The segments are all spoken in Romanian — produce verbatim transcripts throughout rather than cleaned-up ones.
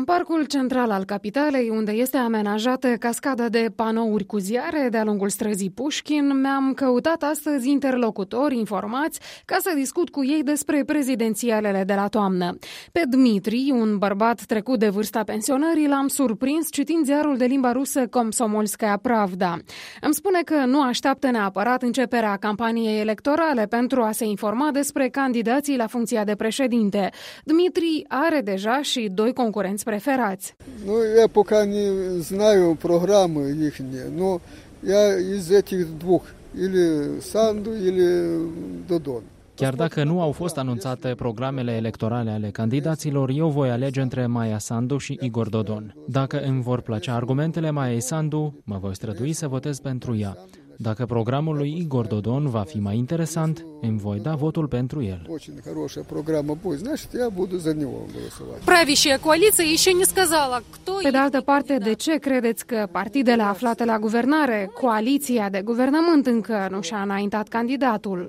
parcul central al capitalei, unde este amenajată cascada de panouri cu ziare de-a lungul străzii Pușkin, mi-am căutat astăzi interlocutori informați ca să discut cu ei despre prezidențialele de la toamnă. Pe Dmitri, un bărbat trecut de vârsta pensionării, l-am surprins citind ziarul de limba rusă Komsomolskaya Pravda. Îmi spune că nu așteaptă neapărat începerea campaniei electorale pentru a se informa despre candidații la funcția de președinte. Dmitri are deja și doi concurenți preferați. Nu, я пока не знаю программы ихние, но я из этих двух, или Sandu, или Dodon. Chiar dacă nu au fost anunțate programele electorale ale candidaților, eu voi alege între Maia Sandu și Igor Dodon. Dacă îmi vor plăcea argumentele Maiei Sandu, mă voi strădui să votez pentru ea. Dacă programul lui Igor Dodon va fi mai interesant, îmi voi da votul pentru el. Pe de altă parte, de ce credeți că partidele aflate la guvernare, coaliția de guvernământ, încă nu și-a înaintat candidatul?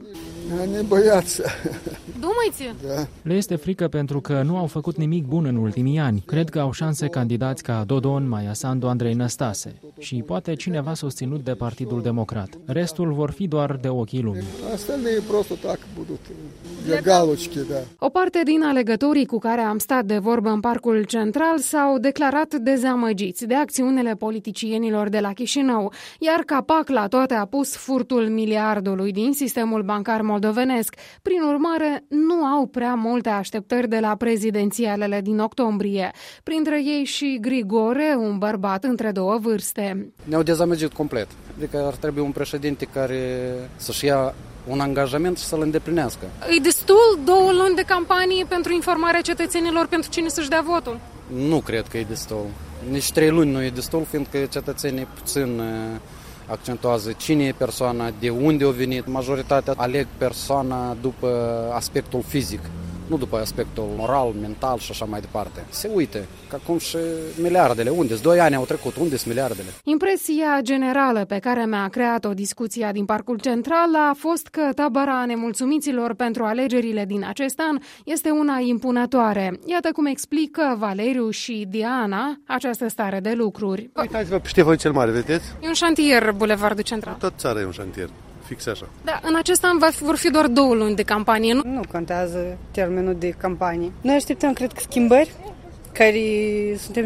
Le este frică pentru că nu au făcut nimic bun în ultimii ani. Cred că au șanse candidați ca Dodon, Maia Sandu, Andrei Năstase și poate cineva susținut de Partidul Democrat. Restul vor fi doar de ochii lumii. O parte din alegătorii cu care am stat de vorbă în parcul central s-au declarat dezamăgiți de acțiunile politicienilor de la Chișinău, iar capac la toate a pus furtul miliardului din sistemul bancar moldovenesc. Prin urmare, nu au prea multe așteptări de la prezidențialele din octombrie. Printre ei și Grigore, un bărbat între două vârste. Ne-au dezamăgit complet. Adică ar trebui un președinte care să-și ia un angajament și să-l îndeplinească. E destul două luni de campanie pentru informarea cetățenilor pentru cine să-și dea votul? Nu cred că e destul. Nici trei luni nu e destul, fiindcă cetățenii puțin accentuează cine e persoana, de unde a venit. Majoritatea aleg persoana după aspectul fizic, nu după aspectul moral, mental și așa mai departe. Se uită, că acum și miliardele. Unde-s? Doi ani au trecut, unde-s miliardele? Impresia generală pe care mi-a creat-o discuția din Parcul Central a fost că tabăra nemulțumiților pentru alegerile din acest an este una impunătoare. Iată cum explică Valeriu și Diana această stare de lucruri. Uitați-vă pe Ștefan cel Mare, vedeți? E un șantier, Bulevardul Central. Tot țara e un șantier. Fix așa. Da, în acest an va fi, vor fi doar două luni de campanie, nu? Nu contează termenul de campanie. Noi așteptăm, cred că, schimbări care suntem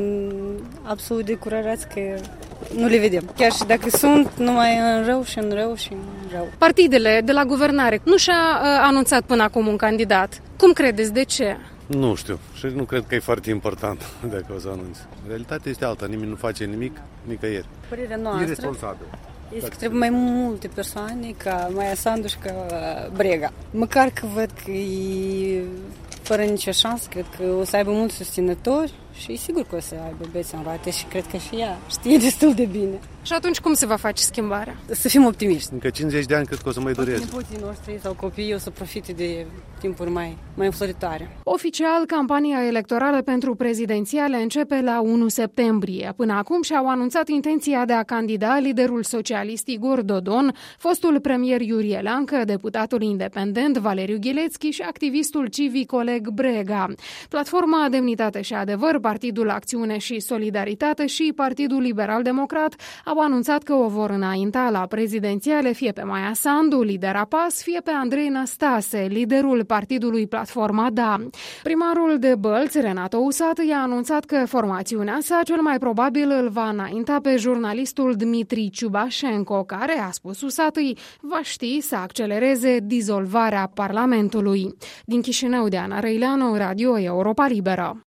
absolut decurajați că nu le vedem. Chiar și dacă sunt, numai în rău și în rău și în rău. Partidele de la guvernare nu și-a uh, anunțat până acum un candidat. Cum credeți? De ce? Nu știu. Și nu cred că e foarte important dacă o să anunț. Realitatea este alta. Nimeni nu face nimic, nicăieri. Părerea noastră. Irresponsabil. Este că trebuie mai multe persoane ca Maia Sandu și ca Brega. Măcar că văd că e fără nicio șansă, cred că o să aibă mulți susținători și sigur că o să aibă bețe în roate și cred că și ea știe destul de bine. Și atunci cum se va face schimbarea? Să fim optimiști. Încă cincizeci de ani cred că o să mai dureze. Nepoții noștri sau copiii o să profite de timpuri mai, mai înfloritoare. Oficial, campania electorală pentru prezidențiale începe la unu septembrie. Până acum și-au anunțat intenția de a candida liderul socialist Igor Dodon, fostul premier Iurie Leancă, deputatul independent Valeriu Ghilețchi și activistul civic Oleg Brega. Platforma Demnitate și Adevăr, Partidul Acțiune și Solidaritate și Partidul Liberal-Democrat au anunțat că o vor înainta la prezidențiale fie pe Maia Sandu, lidera P A S, fie pe Andrei Năstase, liderul partidului Platforma Da. Primarul de Bălți, Renato Usat, i-a anunțat că formațiunea sa cel mai probabil îl va înainta pe jurnalistul Dmitri Ciubașenko, care, a spus Usatăi, va ști să accelereze dizolvarea Parlamentului. Din Chișinău, Diana Răileanu, Radio Europa Liberă.